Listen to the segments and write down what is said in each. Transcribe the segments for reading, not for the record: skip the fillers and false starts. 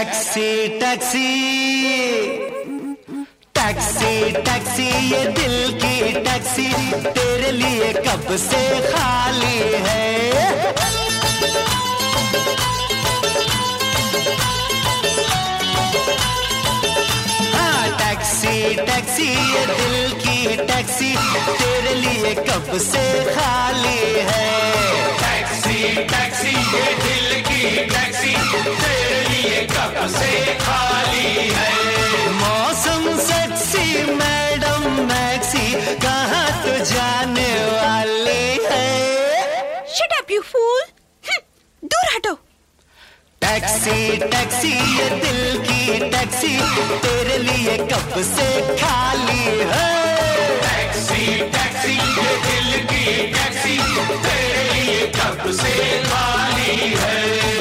Taxi taxi taxi taxi ये दिल की टैक्सी तेरे लिए कब से खाली है। हाँ टैक्सी टैक्सी ये दिल की टैक्सी तेरे लिए कब से खाली है। टैक्सी टैक्सी ये दिल की टैक्सी तेरे लिए कब से खाली है। मौसम सेक्सी मैडम मैक्सी कहाँ तो जाने वाली है। शट अप यू फूल, दूर हटो। टैक्सी टैक्सी ये दिल की टैक्सी तेरे लिए कब से खाली है। टैक्सी टैक्सी ये दिल की टैक्सी तेरे लिए कब से खाली है।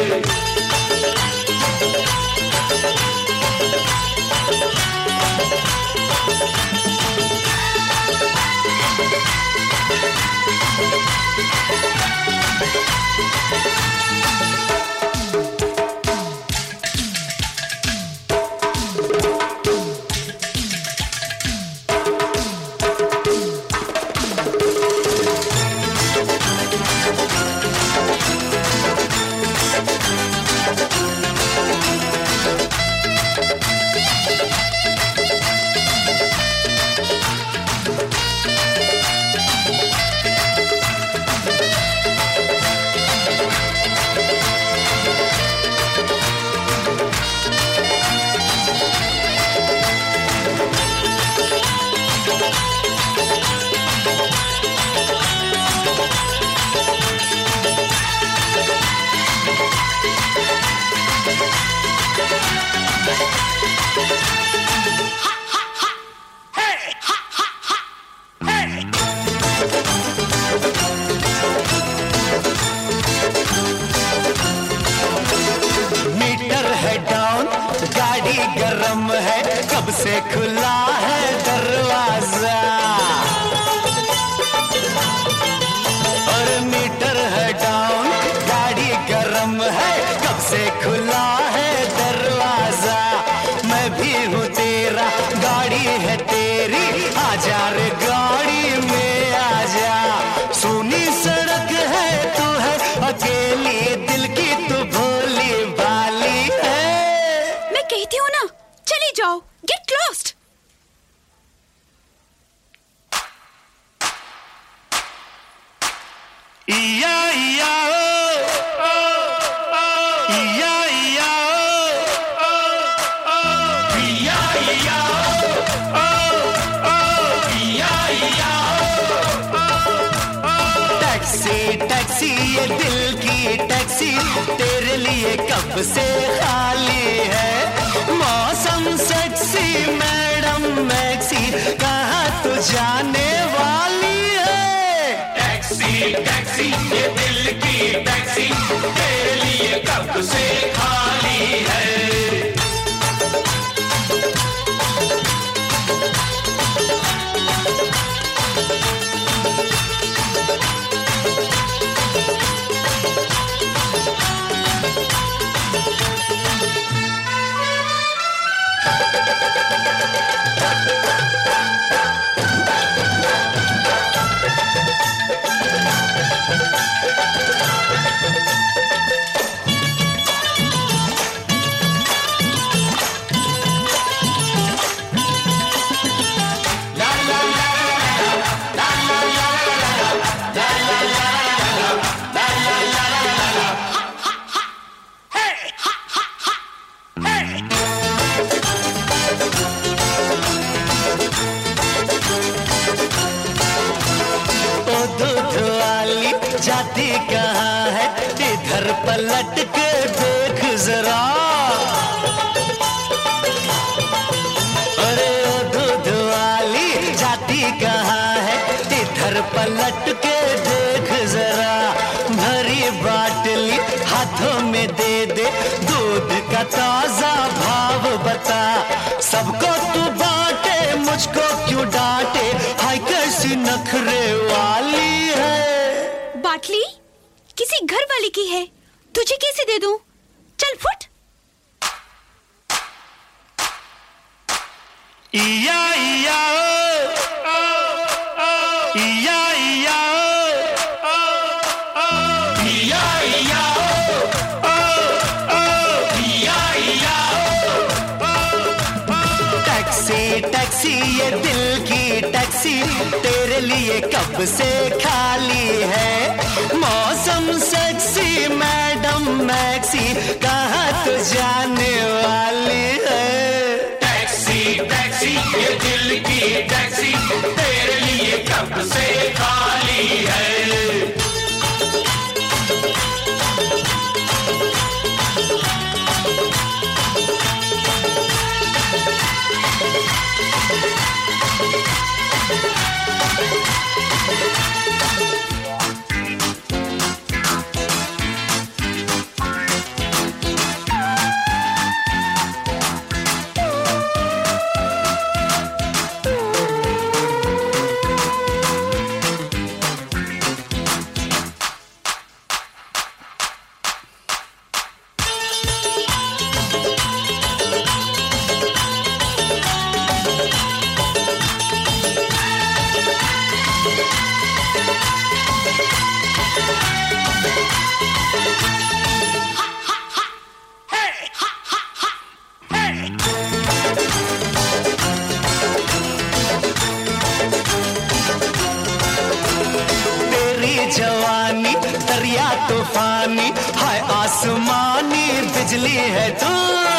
गरम है कब से खुला है दरवाजा और मीटर है डाउन गाड़ी गरम है कब से खुला है दरवाजा। मैं भी हूँ तेरा गाड़ी है तेरी आजा रे गाड़ी में आजा। सुनी सड़क है तू है अकेली दिल की तू भोली भाली है। मैं कहती हूँ ना चली जाओ, गेट लॉस्ट। इया इया ओ इया इया ओ इया इया इया इया टैक्सी टैक्सी ये दिल की टैक्सी तेरे लिए कब से खाली है। मौसम सेक्सी मैडम मैक्सी कहाँ तू जाने वाली है। टैक्सी टैक्सी ये दिल की टैक्सी तेरे लिए कब से खाली है। जाती कहाँ है इधर पलट के देख जरा। अरे ओ दूध वाली जाती कहाँ है इधर पलट के देख जरा। भरी बाटली हाथों में दे दे दूध का ताजा भाव बता। सबको तू बांटे मुझको क्यों डांटे हाय कैसी नखरे वाली है। बाटली किसी घर वाले की है, तुझे कैसे दे दूं? चल फुट। इया इया ओ, इया इया ओ, इया इया इया इया टैक्सी टैक्सी ये दिल की टैक्सी तेरे लिए कब से खाली है। मौसम सेक्सी मैडम मैक्सी कहाँ तो जाने वाली है। टैक्सी टैक्सी ये दिल की टैक्सी तेरे लिए कब से खाली है। जवानी दरिया तूफानी हाय आसमानी बिजली है तू।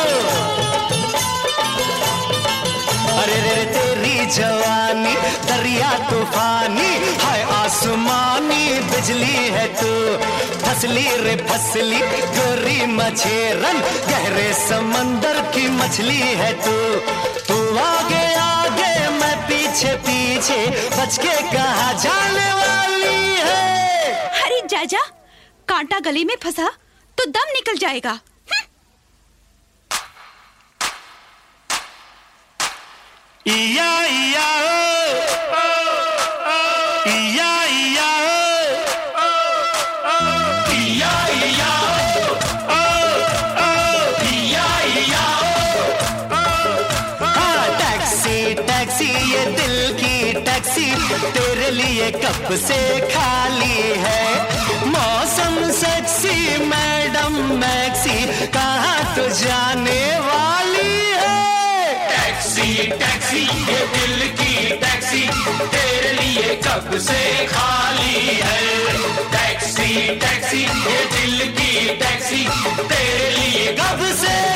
अरे रे तेरी जवानी दरिया तूफानी हाय आसमानी बिजली है तू। फसली रे फसली गोरी मछेरन गहरे समंदर की मछली है तू। तू आगे आगे मैं पीछे पीछे बच के कहाँ जाने वाली है। अरे जाजा, कांटा गले में फंसा तो दम निकल जाएगा। इया इया ओ, इया इया इया इया इया इया हाँ टैक्सी टैक्सी ये दिल की टैक्सी तेरे लिए कब से खाली है। मौसम सेक्सी मैडम मैक्सी कहाँ तो जाने वाली है। टैक्सी टैक्सी ये दिल की टैक्सी तेरे लिए कब से खाली है। टैक्सी टैक्सी ये दिल की टैक्सी तेरे लिए कब से